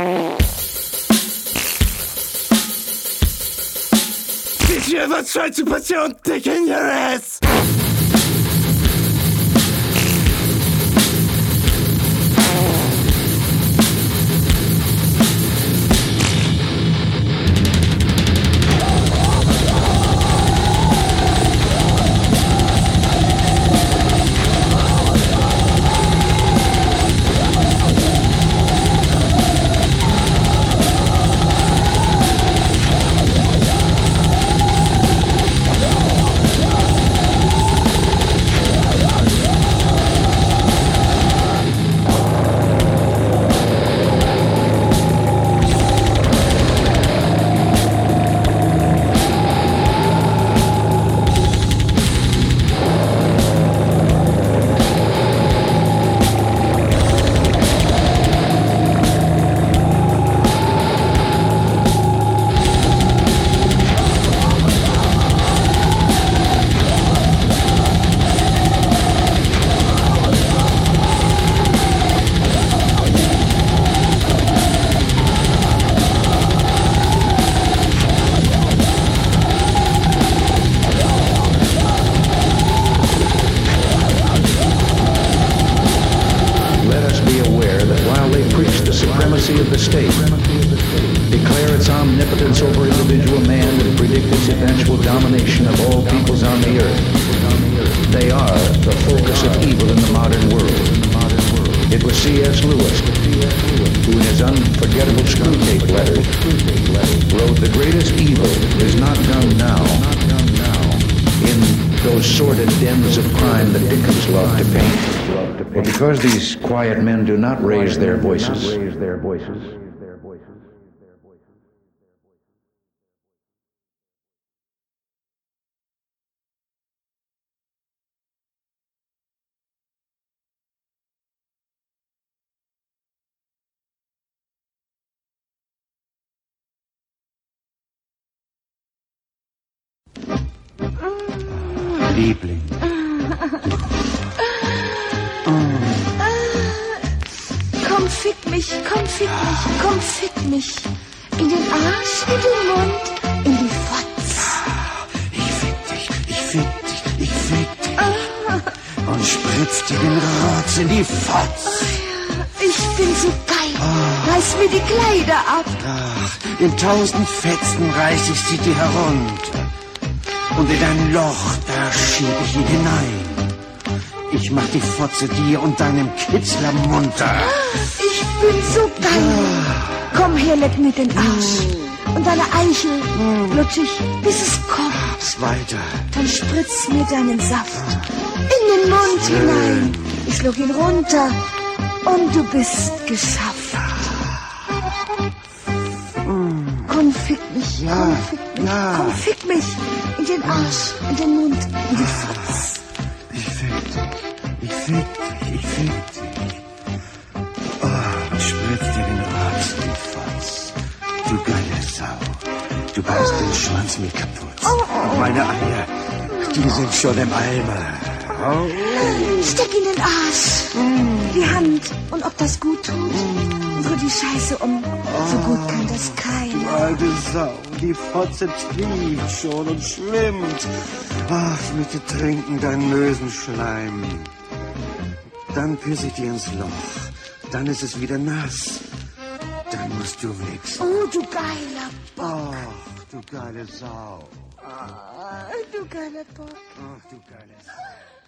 Did you ever try to put your own dick in your ass? Of the state, declare its omnipotence over individual man, and predict its eventual domination of all peoples on the earth. They are the focus of evil in the modern world. It was C.S. Lewis who, in his unforgettable Screwtape letters, wrote, "The greatest evil is not done now in those sordid dens of crime that Dickens loved to paint. But because these quiet men do not raise their voices, Liebling. Komm, fick mich, komm, fick mich, komm, fick mich. In den Arsch, in den Mund, in die Fotz. Ich fick dich, ich fick dich, ich fick dich. Und spritz dir den Rotz in die Fotz. Ich bin so geil. Reiß mir die Kleider ab. Ach, in 1000 Fetzen reiß ich sie dir herunter. Und in dein Loch, da schieb ich ihn hinein. Ich mach die Fotze dir und deinem Kitzler munter. Ich bin so geil. Komm her, leck mir den Arsch. Und deine Eichel lutsch ich, bis es kommt. Weiter. Dann spritz mir deinen Saft in den Mund hinein. Ich schluck ihn runter und du bist geschafft. Komm, fick mich, komm, fick mich, komm, fick mich. In den Arsch, in den Mund, in die Fotz. Ich fick dich, ich fick dich, ich fick dich. Und spritz dir den Rotz in die Fotz. Du geile Sau. Du beißt den Schwanz mir kaputt. Und meine Eier, die sind schon im Eimer. Steck in den Arsch, die Hand. Und ob das gut tut? Rühr die Scheiße um. So gut kann das keiner. Alte Sau, die Fotze trieft schon und schwimmt. Ach, ich möchte trinken, dein Mösenschleim. Dann piss ich dir ins Loch. Dann ist es wieder nass. Dann musst du wichsen. Oh, du geiler Bock. Ach, du geile Sau. Du geiler Bock. Ach, du geile Sau.